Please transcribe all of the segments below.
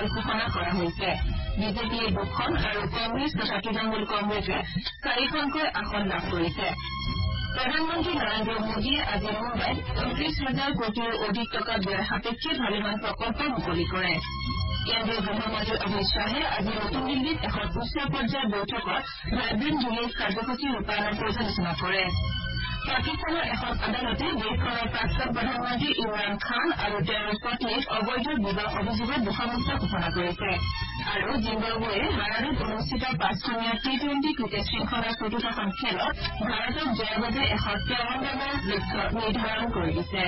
ফলাফল ঘোষণা কৰা হৈছে। বিজেপিয়ে 2খন আৰু কংগ্ৰেছ তথা তৃণমূল কংগ্ৰেছে 4খনকৈ আসন লাভ কৰিছে। প্ৰধানমন্ত্ৰী নৰেন্দ্ৰ মোদীয়ে আজি মুম্বাইত 29,000 কোটিৰো অধিক টকা ব্যয় সাপেক্ষে ভালেমান প্ৰকল্প মুকলি কৰে। কেন্দ্ৰীয় গৃহমন্ত্ৰী অমিত শ্বাহে আজি নতুন দিল্লীত এখন উচ্চ পৰ্যায়ৰ বৈঠকত ভাইব্ৰেণ্ট ভিলেজ কাৰ্যসূচী ৰূপায়ণৰ পৰ্যালোচনা কৰে। পাকিস্তানৰ এখন আদালতে দেশখনৰ প্ৰাক্তন প্ৰধানমন্ত্ৰী ইমৰান খান আৰু তেওঁৰ পত্নীক অবৈধ বিবাহ অভিযোগত দোষমুক্ত ঘোষণা কৰিছে। আৰু জিম্বাবুৱে হাৰাৰেত অনুষ্ঠিত 5খনীয়া T20 ক্ৰিকেট শৃংখলাৰ চতুৰ্থখন খেলত ভাৰতক জয়ৰ বাবে 153 ৰানৰ লক্ষ্য নিৰ্ধাৰণ কৰি দিছে।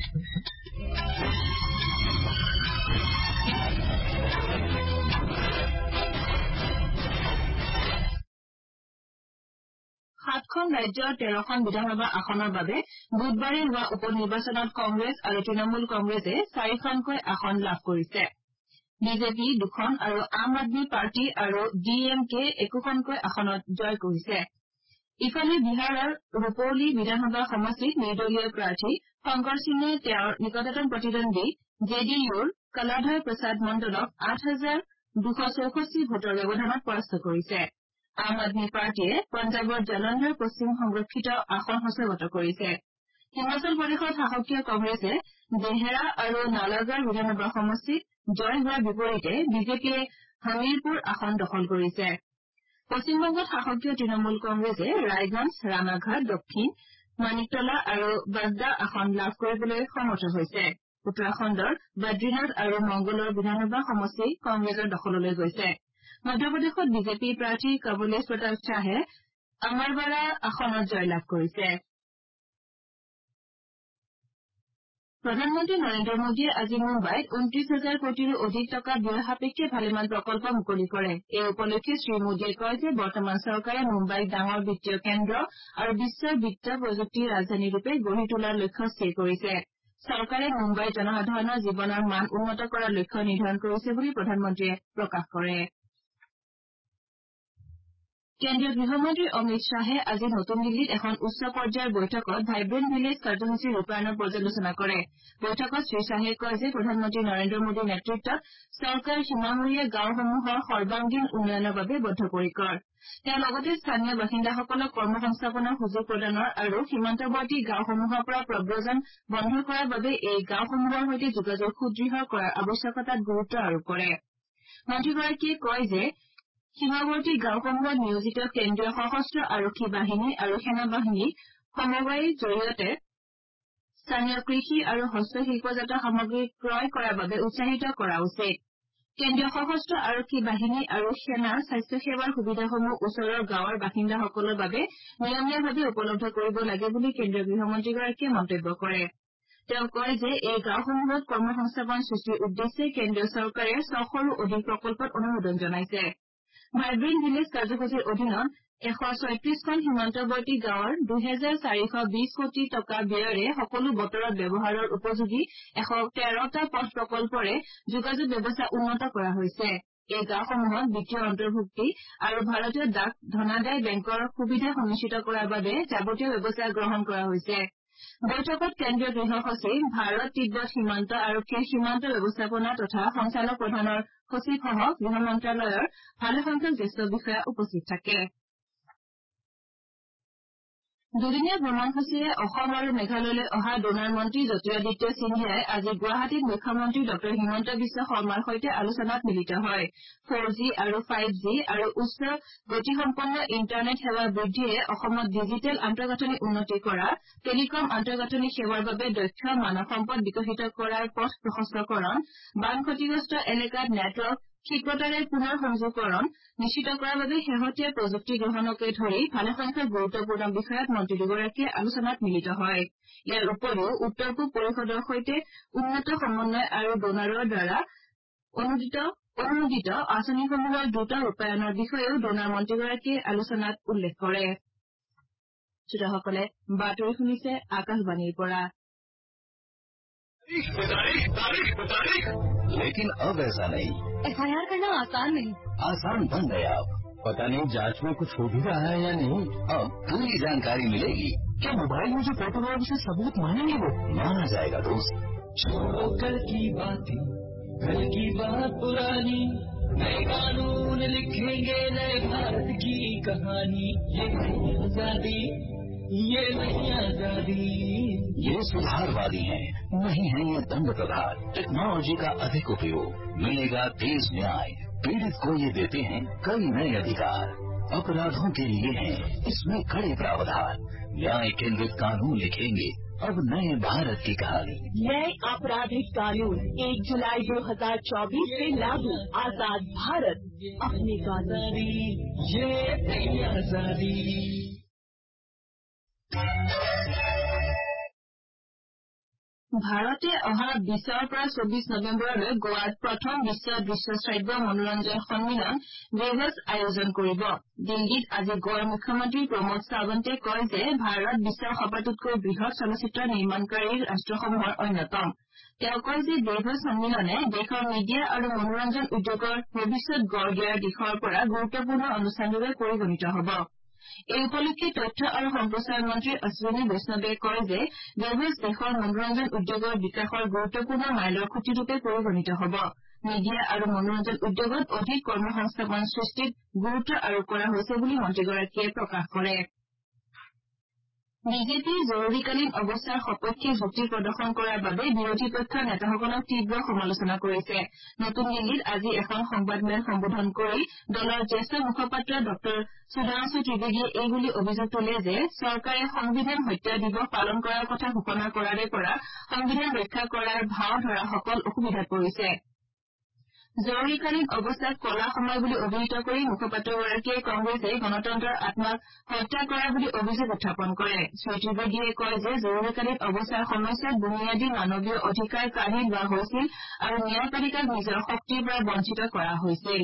সাতখন ৰাজ্যৰ 13খন বিধানসভা আসনৰ বাবে বুধবাৰে হোৱা উপ নিৰ্বাচনত কংগ্ৰেছ আৰু তৃণমূল কংগ্ৰেছে 4খনকৈ আসন লাভ কৰিছে। বিজেপি 2খন আৰু আম আদমী পাৰ্টি আৰু DMK একোখনকৈ আসনত জয় কৰিছে। ইফালে বিহাৰৰ ৰূপৌলী বিধানসভা সমষ্টিত নিৰ্দলীয় প্ৰাৰ্থী শংকৰ সিঙে তেওঁৰ নিকটতম প্ৰতিদ্বন্দ্বী JDUৰ কলাধৰ প্ৰসাদ মণ্ডলক 8,264 ভোটৰ ব্যৱধানত পৰাস্ত কৰিছে। আম আদমী পাৰ্টীয়ে পঞ্জাৱৰ জলন্ধৰ পশ্চিম সংৰক্ষিত আসন হস্তগত কৰিছে। হিমাচল প্ৰদেশত শাসকীয় কংগ্ৰেছে দেহেৰা আৰু নালাগড় বিধানসভা সমষ্টিত জয় হোৱাৰ বিপৰীতে বিজেপিয়ে হামিৰপুৰ আসন দখল কৰিছে। পশ্চিমবংগত শাসকীয় তৃণমূল কংগ্ৰেছে ৰায়গঞ্জ, ৰাণাঘাট দক্ষিণ, মানিকতলা আৰু বাগদা আসন লাভ কৰিবলৈ সমৰ্থ হৈছে। উত্তৰাখণ্ডৰ বদ্ৰীনাথ আৰু মংগলৰ বিধানসভা সমষ্টি কংগ্ৰেছৰ দখললৈ গৈছে। মধ্যপ্ৰদেশত বিজেপি প্ৰাৰ্থী কমলেশ প্ৰতাপ শ্বাহে আমৰবাৰা আসনত জয়লাভ কৰিছে। প্ৰধানমন্ত্ৰী নৰেন্দ্ৰ মোদীয়ে আজি মুম্বাইত 29,000 কোটিৰো অধিক টকা ব্যয় সাপেক্ষে ভালেমান প্ৰকল্প মুকলি কৰে। এই উপলক্ষে শ্ৰীমোদীয়ে কয় যে বৰ্তমান চৰকাৰে মুম্বাইক ডাঙৰ বিত্তীয় কেন্দ্ৰ আৰু বিশ্বৰ বিত্ত প্ৰযুক্তিৰ ৰাজধানীৰূপে গঢ়ি তোলাৰ লক্ষ্য স্থিৰ কৰিছে। চৰকাৰে মুম্বাইৰ জনসাধাৰণৰ জীৱনৰ মান উন্নত কৰাৰ লক্ষ্য নিৰ্ধাৰণ কৰিছে বুলি প্ৰধানমন্ত্ৰীয়ে প্ৰকাশ কৰে। কেন্দ্ৰীয় গৃহমন্ত্ৰী অমিত শ্বাহে আজি নতুন দিল্লীত এখন উচ্চ পৰ্যায়ৰ বৈঠকত ভাইব্ৰেণ্ট ভিলেজ কাৰ্যসূচী ৰূপায়ণৰ পৰ্যালোচনা কৰে। বৈঠকত শ্ৰীশ্বাহে কয় যে প্ৰধানমন্ত্ৰী নৰেন্দ্ৰ মোদীৰ নেতৃত্বত চৰকাৰ সীমামূৰীয়া গাঁওসমূহৰ সৰ্বাংগীন উন্নয়নৰ বাবে বদ্ধপৰিকৰ। তেওঁ লগতে স্থানীয় বাসিন্দাসকলক কৰ্মসংস্থাপনৰ সুযোগ প্ৰদানৰ আৰু সীমান্তৱৰ্তী গাঁওসমূহৰ পৰা প্ৰব্ৰজন বন্ধ কৰাৰ বাবে এই গাঁওসমূহৰ সৈতে যোগাযোগ সুদৃঢ় কৰাৰ আৱশ্যকতাত গুৰুত্ব আৰোপ কৰে। মন্ত্ৰীগৰাকীয়ে কয় যে সীমাৱৰ্তী গাঁওসমূহত নিয়োজিত কেন্দ্ৰীয় সশস্ত্ৰ আৰক্ষী বাহিনী আৰু সেনা বাহিনীক সমবায়ৰ জৰিয়তে স্থানীয় কৃষি আৰু হস্তশিল্পজাত সামগ্ৰী ক্ৰয় কৰাৰ বাবে উৎসাহিত কৰা উচিত। কেন্দ্ৰীয় সশস্ত্ৰ আৰক্ষী বাহিনী আৰু সেনাৰ স্বাস্থ্যসেৱাৰ সুবিধাসমূহ ওচৰৰ গাঁৱৰ বাসিন্দাসকলৰ বাবে নিয়মীয়াভাৱে উপলব্ধ কৰিব লাগে বুলি কেন্দ্ৰীয় গৃহমন্ত্ৰীগৰাকীয়ে মন্তব্য কৰে। তেওঁ কয় যে এই গাঁওসমূহত কৰ্মসংস্থাপন সৃষ্টিৰ উদ্দেশ্যে কেন্দ্ৰীয় চৰকাৰে 600ৰো অধিক প্ৰকল্পত অনুমোদন জনাইছে। ভাইব্ৰেণ্ট ভিলেজ কাৰ্যসূচীৰ অধীনত 136খন সীমান্তৱৰ্তী গাঁৱৰ 2,420 কোটি টকা ব্যয়েৰে সকলো বতৰত ব্যৱহাৰৰ উপযোগী 113টা পথ প্ৰকল্পৰে যোগাযোগ ব্যৱস্থা উন্নত কৰা হৈছে। এই গাঁওসমূহত বিত্তীয় অন্তৰ্ভুক্তি আৰু ভাৰতীয় ডাক ধনাদায় বেংকৰ সুবিধা সুনিশ্চিত কৰাৰ বাবে যাৱতীয় ব্যৱস্থা গ্ৰহণ কৰা হৈছে। বৈঠকত কেন্দ্ৰীয় গৃহ সচিব, ভাৰত তিব্বত সীমান্ত আৰক্ষীৰ সীমান্ত ব্যৱস্থাপনা তথা সঞ্চালক প্ৰধানৰ সচিবসহ গৃহ মন্ত্ৰালয়ৰ ভালেসংখ্যক জ্যেষ্ঠ বিষয়া উপস্থিত থাকে। দুদিনীয়া ভ্ৰমণসূচীৰে অসম আৰু মেঘালয়লৈ অহা ডোনাৰ মন্ত্ৰী জ্যোতিৰাদিত্য সিন্ধিয়াই আজি গুৱাহাটীত মুখ্যমন্ত্ৰী ড হিমন্ত বিশ্ব শৰ্মাৰ সৈতে আলোচনাত মিলিত হয়। 4G আৰু 5G আৰু উচ্চ গতিসম্পন্ন ইণ্টাৰনেট সেৱা বৃদ্ধিৰে অসমত ডিজিটেল আন্তঃগাঁথনি উন্নতি কৰা, টেলিকম আন্তঃগাঁথনি সেৱাৰ বাবে দক্ষ মানৱ সম্পদ বিকশিত কৰাৰ পথ প্ৰশস্তকৰণ, বান ক্ষতিগ্ৰস্ত এলেকাত নেটৱৰ্ক ক্ষীপ্ৰতাৰে পুনৰ সংযোগকৰণ নিশ্চিত কৰাৰ বাবে শেহতীয়া প্ৰযুক্তি গ্ৰহণকে ধৰি ভালেসংখ্যক গুৰুত্বপূৰ্ণ বিষয়ত মন্ত্ৰী দুগৰাকীয়ে আলোচনাত মিলিত হয়। ইয়াৰ উপৰিও উত্তৰ পূব পৰিষদৰ সৈতে উন্নত সমন্বয় আৰু ডোনাৰৰ দ্বাৰা অনুমোদিত আঁচনিসমূহৰ দ্ৰুত ৰূপায়ণৰ বিষয়েও ডোনাৰ মন্ত্ৰীগৰাকীয়ে আলোচনাত উল্লেখ কৰে। শ্ৰোতাসকলে বাতৰি শুনিছে আকাশবাণীৰ পৰা। लेकिन अब ऐसा नहीं। FIR करना आसान नहीं, आसान बन गया। पता नहीं जांच में कुछ हो भी रहा है या नहीं। अब पूरी जानकारी मिलेगी। क्या मोबाइल में जो फोटो है उसे सबूत मानेंगे? वो माना जाएगा दोस्त। छोड़ो कल की बातें, कल की बात पुरानी नए कानून लिखेंगे नए भारत की कहानी ये नई आजादी ये नई आजादी ये सुधारवादी है नहीं है ये दंड प्रधान टेक्नोलॉजी का अधिक उपयोग मिलेगा तेज न्याय पीड़ित को ये देते हैं कई नए अधिकार अपराधों के लिए हैं इसमें कड़े प्रावधान न्याय केंद्रित कानून लिखेंगे अब नए भारत की कहानी नए आपराधिक कानून 1 जुलाई 2024 से लागू आजाद भारत अपने कानून ये नई आजादी ভাৰতে অহা 20 পৰা 24 নৱেম্বৰলৈ গোৱাত প্ৰথম বিশ্ব দৃশ্য শ্ৰাব্য মনোৰঞ্জন সন্মিলন বেভছ আয়োজন কৰিব দিল্লীত আজি গোৱাৰ মুখ্যমন্ত্ৰী প্ৰমোদ সাৱন্তে কয় যে ভাৰত বিশ্বৰ সবাতোকৈ বৃহৎ চলচ্চিত্ৰ নিৰ্মাণকাৰী ৰাষ্ট্ৰসমূহৰ অন্যতম তেওঁ কয় যে বেভছ সন্মিলনে দেশৰ মিডিয়া আৰু মনোৰঞ্জন উদ্যোগৰ ভৱিষ্যত গঢ় দিয়াৰ দিশৰ পৰা গুৰুত্বপূৰ্ণ অনুষ্ঠানৰূপে পৰিগণিত হ'ব এই উপলক্ষে তথ্য আৰু সম্প্ৰচাৰ মন্ত্ৰী অশ্বিনী বৈষ্ণৱে কয় যে বেভছ দেশৰ মনোৰঞ্জন উদ্যোগৰ বিকাশৰ গুৰুত্বপূৰ্ণ মাইলৰ খুঁটিৰূপে পৰিগণিত হ'ব মিডিয়া আৰু মনোৰঞ্জন উদ্যোগত অধিক কৰ্মসংস্থাপন সৃষ্টিত গুৰুত্ব আৰোপ কৰা হৈছে বুলি মন্ত্ৰীগৰাকীয়ে প্ৰকাশ কৰে বিজেপিয়ে জৰুৰীকালীন অৱস্থাৰ সপক্ষে যুক্তি প্ৰদৰ্শন কৰাৰ বাবে বিৰোধী পক্ষৰ নেতাসকলক তীব্ৰ সমালোচনা কৰিছে নতুন দিল্লীত আজি এখন সংবাদমেল সম্বোধন কৰি দলৰ জ্যেষ্ঠ মুখপাত্ৰ ড সুধাংশু ত্ৰিবেদীয়ে এই বুলি অভিযোগ তোলে যে চৰকাৰে সংবিধান হত্যা দিৱস পালন কৰাৰ কথা ঘোষণা কৰাৰে পৰা সংবিধান ৰক্ষা কৰাৰ ভাও ধৰাসকল অসুবিধাত পৰিছে জৰুৰীকালীন অৱস্থাক কলা সময় বুলি অভিহিত কৰি মুখপাত্ৰগৰাকীয়ে কংগ্ৰেছে গণতন্ত্ৰৰ আত্মাক হত্যা কৰা বুলি অভিযোগ উত্থাপন কৰে শ্ৰী ত্ৰিবেদীয়ে কয় যে জৰুৰীকালীন অৱস্থাৰ সময়ছোৱাত বুনিয়াদী মানৱীয় অধিকাৰ কাঢ়ি লোৱা হৈছিল আৰু ন্যায়পালিকাক নিজৰ শক্তিৰ পৰা বঞ্চিত কৰা হৈছিল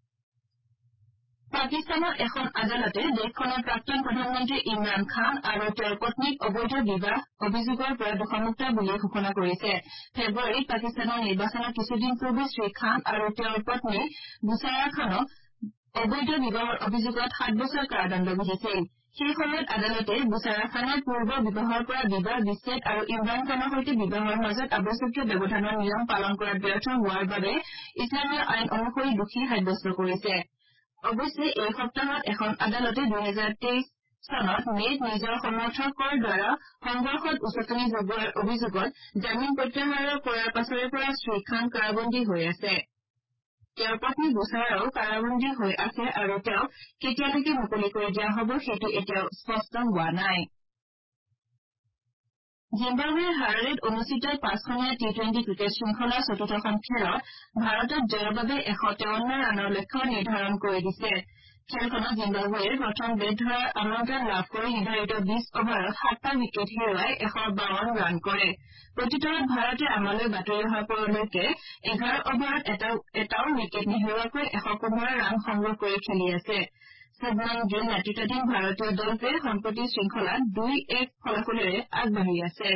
পাকিস্তানৰ এখন আদালতে দেশখনৰ প্ৰাক্তন প্ৰধানমন্ত্ৰী ইমৰান খান আৰু তেওঁৰ পত্নীক অবৈধ বিবাহ অভিযোগৰ পৰা দোষমুক্ত বুলি ঘোষণা কৰিছে ফেব্ৰুৱাৰীত পাকিস্তানৰ নিৰ্বাচনৰ কিছুদিন পূৰ্বে শ্ৰী খান আৰু তেওঁৰ পত্নী বুছাৰা খানক অবৈধ বিবাহৰ অভিযোগত 7 বছৰ কাৰাদণ্ড বিহিছিল সেই সময়ত আদালতে বুছাৰা খানৰ পূৰ্ব বিবাহৰ পৰা বিবাহ বিচ্ছেদ আৰু ইমৰান খানৰ সৈতে বিবাহৰ মাজত আৱশ্যকীয় ব্যৱধানৰ নিয়ম পালন কৰাত ব্যৰ্থ হোৱাৰ বাবে ইছলামীয় আইন অনুসৰি দোষী সাব্যস্ত কৰিছে অৱশ্যে এই সপ্তাহত এখন আদালতে 2023 চনত মেত নিজৰ সমৰ্থকৰ দ্বাৰা সংঘৰ্ষত উচতনি যোগোৱাৰ অভিযোগত জামিন প্ৰত্যাহাৰ কৰাৰ পাছৰে পৰা শ্ৰী খান কাৰাবন্দী হৈ আছে তেওঁৰ পত্নী বুছাৰাও কাৰাবন্দী হৈ আছে আৰু তেওঁক কেতিয়ালৈকে মুকলি কৰি দিয়া হ'ব সেইটো এতিয়াও স্পষ্ট হোৱা নাই জিম্বাবৱেৰ হাৰাৰেত অনুষ্ঠিত 5খনীয়া টি20 ক্ৰিকেট শৃংখলাৰ চতুৰ্থখন খেলত ভাৰতক জয়ৰ বাবে 153 ৰানৰ লক্ষ্য নিৰ্ধাৰণ কৰি দিছে খেলখনত জিম্বাবৱেৰ প্ৰথম বেট ধৰাৰ আমন্ত্ৰণ লাভ কৰি নিৰ্ধাৰিত 20 অভাৰত 7টা উইকেট হেৰুৱাই 152 ৰান কৰে প্ৰত্যুত্তৰত ভাৰতে আমালৈ বাতৰি অহাৰ পৰলৈকে 11 অভাৰত এটাও উইকেট নেহেৰুৱাকৈ 115 ৰান সংগ্ৰহ কৰি খেলি আছে শুভমান গিল নেতৃত্বাধীন ভাৰতীয় দলটোৱে সম্প্ৰতি শৃংখলাত 2-1 ফলাফলেৰে আগবাঢ়ি আছে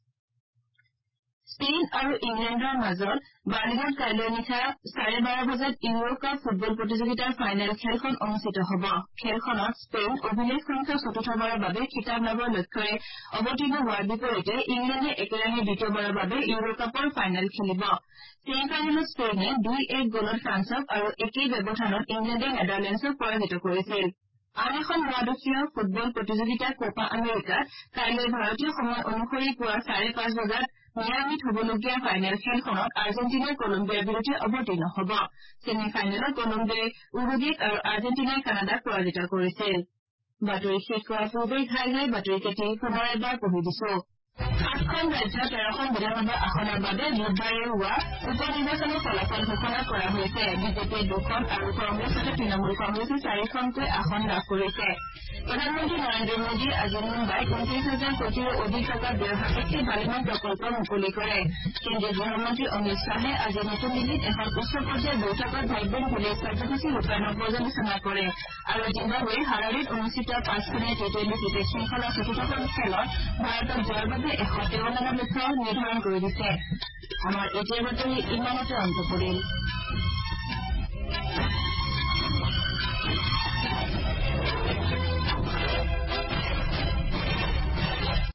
স্পেইন আৰু ইংলেণ্ডৰ মাজত বাৰ্লিনত কাইলৈ নিশা 12:30 বজাত ইউৰো কাপ ফুটবল প্ৰতিযোগিতাৰ ফাইনেল খেলখন অনুষ্ঠিত হ'ব খেলখনত স্পেইন অভিলেখ সংখ্যক চতুৰ্থবাৰৰ বাবে খিতাপ লাভৰ লক্ষ্যৰে অৱতীৰ্ণ হোৱাৰ বিপৰীতে ইংলেণ্ডে একেৰাহে দ্বিতীয়বাৰৰ বাবে ইউৰো কাপৰ ফাইনেল খেলিব ছেমি ফাইনেলত স্পেইনে 2-1 গলত ফ্ৰান্সক আৰু একেই ব্যৱধানত ইংলেণ্ডে নেদাৰলেণ্ডছক পৰাজিত কৰিছিল আন এখন দ্বাদশীয় ফুটবল প্ৰতিযোগিতা কোপা আমেৰিকাত কাইলৈ ভাৰতীয় সময় অনুসৰি পুৱা 5:30 বজাত মিয়ামিত হ'বলগীয়া ফাইনেল খেলখনত আৰ্জেণ্টিনাই কলম্বিয়াৰ বিৰুদ্ধে অৱতীৰ্ণ হ'ব ছেমি ফাইনেলত কলম্বিয়াই উৰুগুৱেক আৰু আৰ্জেণ্টিনাই কানাডাক পৰাজিত কৰিছিল বাতৰি শেষ হোৱাৰ পূৰ্বে ঘাই বাতৰি কেটি পুনৰ এবাৰ পঢ়ি দিছো 8খন ৰাজ্য 13খন বিধানসভা আসনৰ বাবে বুধবাৰে হোৱা উপ নিৰ্বাচনৰ ফলাফল ঘোষণা কৰা হৈছে বিজেপিয়ে 2খন আৰু কংগ্ৰেছ তথা তৃণমূল কংগ্ৰেছে 4খনকৈ আসন লাভ কৰিছে প্ৰধানমন্ত্ৰী নৰেন্দ্ৰ মোদীয়ে আজি মুম্বাইত 29,000 কোটিৰো অধিক টকা ব্যয় সাপেক্ষে ভালেমান প্ৰকল্প মুকলি কৰে কেন্দ্ৰীয় গৃহমন্ত্ৰী অমিত শ্বাহে আজি নতুন দিল্লীত এখন উচ্চ পৰ্যায়ৰ বৈঠকত ভাইব্ৰেণ্ট ভিলেজ কাৰ্যসূচী ৰূপায়ণৰ পৰ্যালোচনা কৰে আৰু জিম্বাবৱেৰ হাৰাৰেত অনুষ্ঠিত 5খনীয়া টি20 ক্ৰিকেট শৃংখলাৰ চতুৰ্থখন খেলত ভাৰতক জয়ৰ বাবে 153 ৰানৰ লক্ষ্য নিৰ্ধাৰণ কৰি দিছে আমাৰ এতিয়া বাতৰি ইমানতে অন্ত পৰিল